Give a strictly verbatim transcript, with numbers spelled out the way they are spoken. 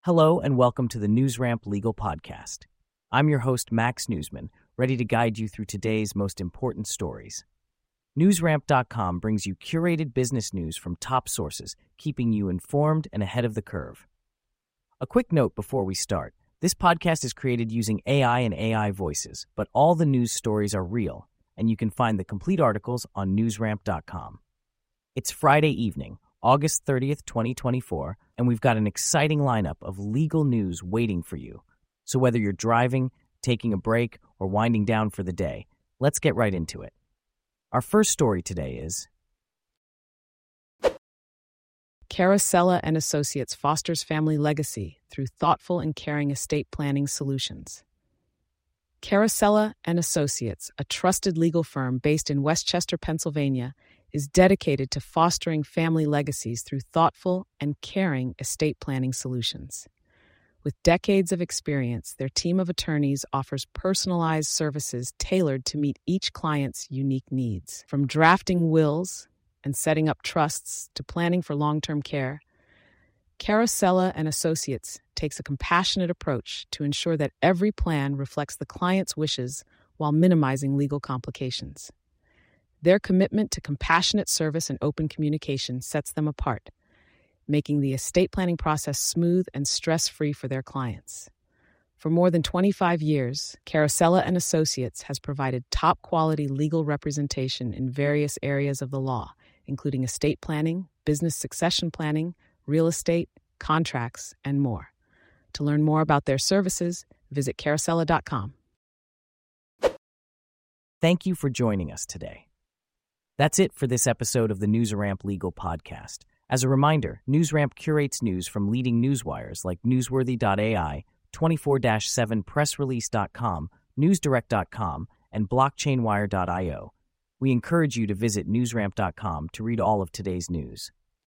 Hello and welcome to the NewsRamp Legal Podcast. I'm your host, Max Newsman, ready to guide you through today's most important stories. NewsRamp dot com brings you curated business news from top sources, keeping you informed and ahead of the curve. A quick note before we start. This podcast is created using A I and A I voices, but all the news stories are real, and you can find the complete articles on NewsRamp dot com. It's Friday evening, August thirtieth, twenty twenty-four, and we've got an exciting lineup of legal news waiting for you. So whether you're driving, taking a break, or winding down for the day, let's get right into it. Our first story today is Carosella and Associates fosters family legacy through thoughtful and caring estate planning solutions. Carosella and Associates, a trusted legal firm based in Westchester, Pennsylvania, is dedicated to fostering family legacies through thoughtful and caring estate planning solutions. With decades of experience, their team of attorneys offers personalized services tailored to meet each client's unique needs. From drafting wills and setting up trusts to planning for long-term care, Carosella and Associates takes a compassionate approach to ensure that every plan reflects the client's wishes while minimizing legal complications. Their commitment to compassionate service and open communication sets them apart, making the estate planning process smooth and stress-free for their clients. For more than twenty-five years, Carosella and Associates has provided top-quality legal representation in various areas of the law, including estate planning, business succession planning, real estate, contracts, and more. To learn more about their services, visit carosella dot com. Thank you for joining us today. That's it for this episode of the NewsRamp Legal Podcast. As a reminder, NewsRamp curates news from leading newswires like newsworthy dot A I, twenty-four seven press release dot com, newsdirect dot com, and blockchain wire dot io. We encourage you to visit newsramp dot com to read all of today's news.